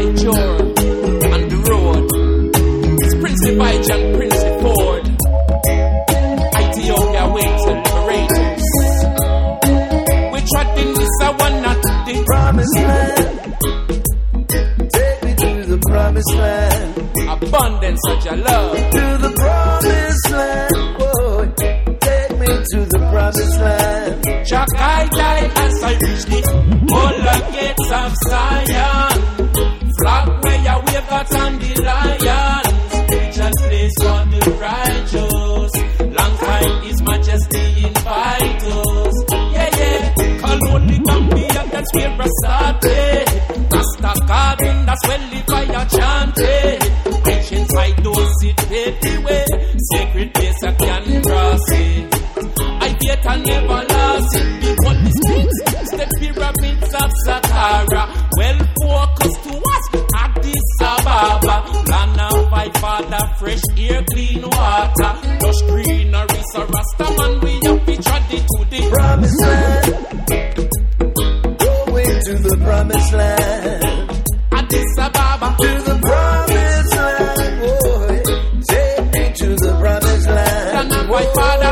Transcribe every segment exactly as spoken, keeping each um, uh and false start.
Jor on the road. It's Prince Abijah and Prince Ford. Ethiopia waits and liberators. We're trotting this a one not the promised land. Take me to the promised land. Abundance of your love. To the promised land. Boy, take me to the promised land. Jack, I died as I reached the all the gates of Zion. Flag where you wave got on the lion. Spiritual place for the righteous. Long time His Majesty invite us. Yeah, yeah. Colony Gambia, that's where we started. Rasta garden, that's where the fire chanted. Ancient fight those sit everywhere. Sacred place I can cross it. I get a never lost it. The one is things, the pyramids of Saqqara. Well focused to us, Addis Ababa. Land of my father, fresh air, clean water. Lush greenery, so Rasta man, we have pictured it to the promised land. Going to the promised land. Addis Ababa. To the promised land, boy. Take me to the promised land. Land of my father.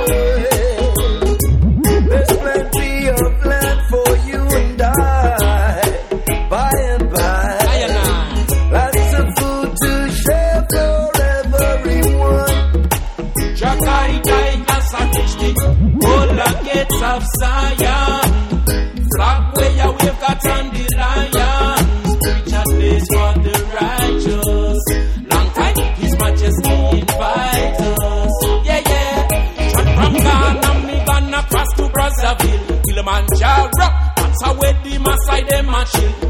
There's plenty of land for you and I. By and by. Lots of food to share for everyone. Jack, I died as I reached the all the gates of Zion. Flag where you wave got on the lion. Spiritual place for the righteous. Long time His Majesty invite us. Yeah, yeah. Shot from Ghana, me gonna cross to Brazzaville. Kilimanjaro, that's how where the Maasai them a chill.